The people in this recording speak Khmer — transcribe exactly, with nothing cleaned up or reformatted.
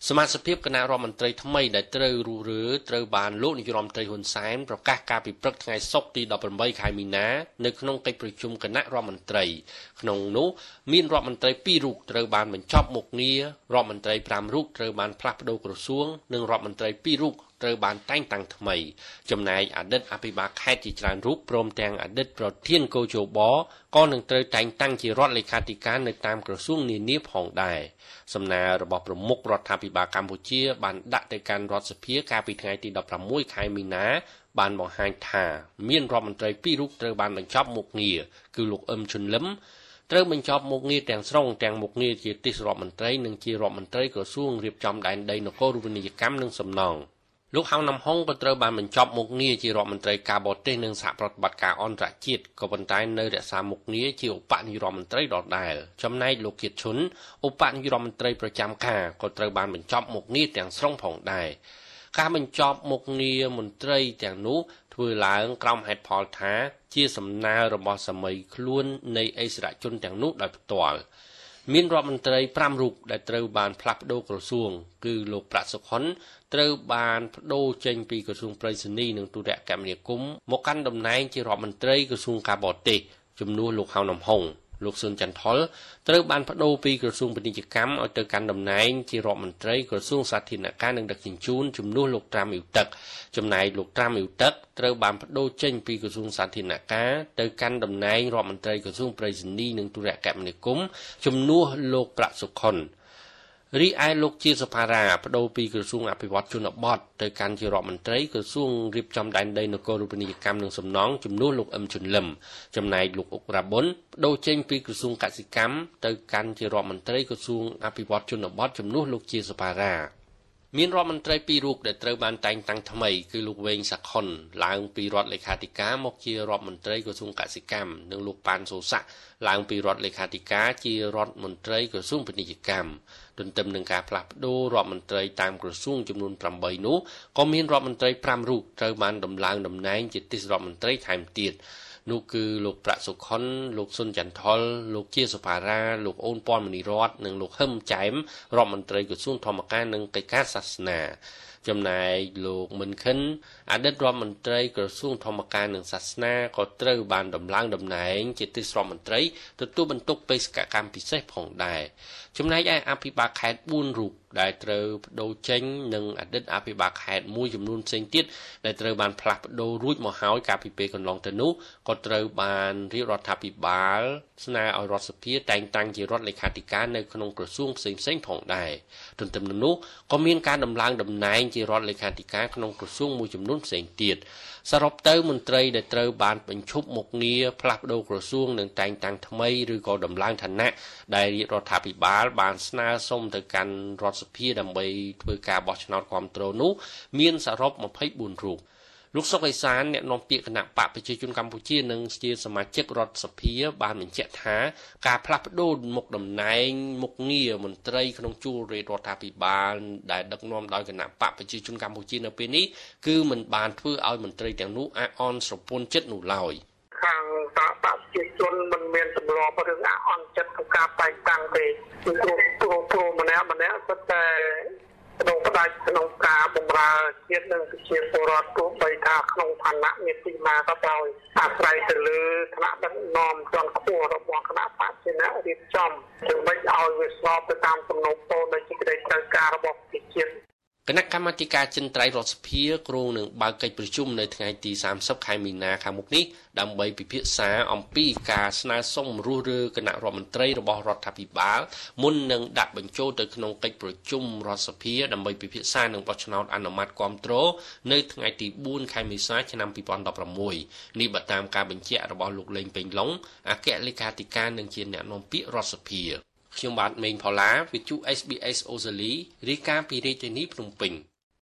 សមាជិកគណៈរដ្ឋមន្ត្រីថ្មីដែលត្រូវរុះរើត្រូវបានលោកនាយរដ្ឋមន្ត្រីហ៊ុនសែនប្រកាសការពីព្រឹកថ្ងៃសុក្រទីដប់ប្រាំបីខែមីនានៅក្នុងកិច្ចប្រជុំគណៈរដ្ឋមន្ត្រីក្នុងនោះមានរដ្ឋមន្ត្រីពីររូបត្រូវបានបញ្ចប់មុខងាររដ្ឋមន្ត្រីប្រាំរូបត្រូវបានផ្លាស់ប្តូរក្រសួងនិងរដ្ឋមន្ត្រីពីររូបត្រូវបានតែងតាំងថ្មីចំណែកអតីតអភិបាលខេត្តជាច្រើនរូបព្រមទាំងអតីតប្រធានកោជបក៏នឹងត្រូវតែងតាំងជារដ្ឋលេខាធិការនៅតាមក្រសួងនានាផងដែរសំណើរបស់ប្រមុខរដ្ឋាភិបាលកម្ពុជាបានដាក់ទៅកាន់រដ្ឋសភាកាលពីថ្ងៃទីដប់ប្រាំមួយខែមីនាបានបង្ហាញថាមានរដ្ឋមន្ត្រីពីររូបត្រូវបានបញ្ចប់មុខងារគឺលោកអឹមជុនលឹមត្រូវបញ្ចប់មុខងារទាំងស្រុងទាំងមុខងារជាទីសរដ្ឋមន្ត្រីនិងជារដ្ឋមន្ត្រីក្រសួងរៀបចំដែនដីនគររូបនីយកម្មនិងសំណង់លោកហៅណាំហុងក៏ត្រូវបានបញ្ចប់មុខងារជារដ្ឋមន្ត្រីការបរទេសនិងសហប្រតិបត្តិការអន្តរជាតិក៏ប៉ុន្តែនៅរក្សាមុខងារជាឧបនាយករដ្ឋមន្ត្រីដដែលចំណែកលោកគៀតឈុនឧបនាយករដ្ឋមន្ត្រីប្រចាំការក៏ត្រូវបានបញ្ចប់មុខងារទាំងស្រុងផងដែរការបញ្ចប់មុខងារមន្ត្រីទាំងនោះធ្វើឡើងក្រោមហេតុផលថាជាសំណើរបស់សម័យខ្លួននៃអិសរាជជនទាំងនោះដោយផ្ទាល់មានរដ្ឋមន្ត្រីប្រាំរូបដែលត្រូវបានផ្លាស់ប្តូរក្រសួងគឺលោកប្រាក់សុខុនត្រូវបានប្តូរចេញពីក្រសួងប្រៃសណីនិងទូរគមនាគមន៍មកកាន់តំណែងជារដ្ឋមន្ត្រីក្រសួងការបរទេសជំនួសលោកហៅណាំហុងលោកស៊ុនចន្ទថុលត្រូវបានប្តូរពីក្រសួងពាណិជ្ជកម្មឲ្យទៅកាន់តំណែងជារដ្ឋមន្ត្រីក្រសួងសាធារណការនិងដឹកជញ្ជូនជំនួសលោកត្រាំអ៊ីវទឹកចំណែកលោកត្រាំអ៊ីវទឹកត្រូវបានប្តូរចេញពីក្រសួងសាធារណការទៅកាន់តំណែងរដ្ឋមន្ត្រីក្រសួងប្រៃសណីនិងទូរគមនាគមន៍ជំនួសលោកប្រាក់សុខុនរីឯលោកជាសភារាប្តូរពីក្រសួងអភិវឌ្ឍជនបទទៅកាន់ជារដ្ឋមន្ត្រីក្រសួងរៀបចំដែនដីនគររូបនីយកម្មនិងសំណង់ជំនួសលោកអឹមជុនលឹមចំណែកលោកអុករ៉ាប៊ុនប្តូរចេញពីក្រសួងកសិកម្មទៅកាន់ជារដ្ឋមន្ត្រីក្រសួងអភិវឌ្ឍជនបទជំនួសលោកជាសភារាមានរដ្ឋមន្ត្រីពីររូបដែលត្រូវបានតែងតាំងថ្មីគឺលោកវែងសាខុនឡើងពីរដ្ឋលេខាធិការមកជារដ្ឋមន្ត្រីក្រសួងកសិកម្មនិងលោកប៉ានសូសាក់ឡើងពីរដ្ឋលេខាធិការជារដ្ឋមន្ត្រីក្រសួងពាណិជ្ជកម្មទន្ទឹមនឹងការផ្លាស់ប្តូររដ្ឋមន្ត្រីតាមក្រសួងចំនួនប្រាំបីនោះក៏មានរដ្ឋមន្ត្រីប្រាំរូបត្រូវបានដំឡើងតំណែងជាទីសរដ្ឋមន្ត្រីថែមទៀតនោះគឺលោកប្រាក់សុខុនលោកស៊ុនចន្ទថុលលោកជាសភារាលោកអូនពាន់មនីរតនិងលោកហឹមចែមរដ្ឋមន្ត្រីក្រសួងធម្មការនិងកិច្ចការសាសនាចំណែកលោកមិនខិនអតីតរដ្ឋមន្ត្រីក្រសួងធម្មការនិងសាសនាក៏ត្រូវបានដំឡើងតំណែងជាទីសរដ្ឋមន្ត្រីទទួលបន្ទុកបេសកកម្មពិសេសផងដែរចំណែកឯអភិបាលខេត្តបួនរូបដែលត្រូវបដូរចេញនិងអតីតអភិបាលខេត្តមួយចំនួនផ្សេងទៀតដែលត្រូវបានផ្លាស់ប្ដូររួចមកហើយកាលពីពេលកន្លងទៅនោះក៏ត្រូវបានរាជរដ្ឋាភិបាលស្នើឲ្យរដ្ឋសភាតែងតាំងជារដ្ឋលេខាធិការនៅក្នុងក្រសួងផ្សេងៗផងដែរទន្ទឹមនឹងនោះក៏មានការដំឡើងតំណែងជារដ្ឋលេខាធិការក្នុងក្រសួងមួយចំនួនផ្សេងទៀតសរុបទៅមន្ត្រីដែលត្រូវបានបញ្ឈប់មុខងារផ្លាស់ប្ដូរក្រសួងនិងតែងតាំងថ្មីឬក៏ដំឡើងឋានៈដែលរាជរដ្ឋាភិបាលបានស្នើសុំទៅកាន់រដ្ឋសភាដើម្បីធ្វើការបោះឆ្នោតគាំទ្រនោះមានសរុបម្ភៃបួនរូបលោកសុកអេសានអ្នកនាំពាក្យគណៈបកប្រជាជនកម្ពុជានិងជាសមាជិករដ្ឋសភាបានបញ្ជាក់ថាការផ្លាស់ប្ដូរមុខតំណែងមុខងារមន្ត្រីក្នុងជួររាជរដ្ឋាភិបាលដែលដឹកនាំដោយគណៈបកប្រជាជនកម្ពុជានៅពេលនេះគឺមិនបានធ្វើឲ្យមន្ត្រីទាំងនោះអាក់អន់ស្រពន់ចិត្តនោះឡើយខាងបកប្រជាជនមិនមានទម្លាប់រឿងអាក់អន់ចិត្តក្នុងការតែងតាំងទេព្រោះព្រោះព្រោះម្នាក់ម្នាក់គាត់តែក្នុងផ្ដាច់ក្នុងការបម្រើជាតិនិងប្រជាពលរដ្ឋទោះបីថាក្នុងឋានៈមានទីណាក៏ដោយអាស្រ័យទៅលើឋានៈដឹកនាំជាន់ខ្ពស់របស់គណៈបព្វជិអ្នករៀបចំដើម្បីឲ្យវាស្របទៅតាមសំណុំពរនៃសេចក្តីត្រូវការរបស់ប្រជាជាតិគណៈកម្មាធិការចិនត្រៃរដ្ឋសភាគ្រោងនឹងបើកកិច្ចប្រជុំនៅថ្ងៃទីសាមសិបខែមីនាខាងមុខនេះដើម្បីពិភាក្សាអំពីការស្នើសុំរុះរើគណៈរដ្ឋមន្ត្រីរបស់រដ្ឋាភិបាលមុននឹងដាក់បញ្ចូលទៅក្នុងកិច្ចប្រជុំរដ្ឋសភាដើម្បីពិភាក្សានឹងបោះឆ្នោតអនុម័តគាំទ្រនៅថ្ងៃទីបួនខែមេសាឆ្នាំពីរពាន់ដប់ប្រាំមួយនេះបើតាមការបញ្ជាក់របស់លោកលេងពេញឡុងអគ្គលេខាធិការនិងជាអ្នកនាំពាក្យរដ្ឋសភាខ្ញុំបាទមេងផល្លាវិទ្យុ เอส บี เอส អូស្ត្រាលីរាយការណ៍ពីរាជធានីភ្នំពេញ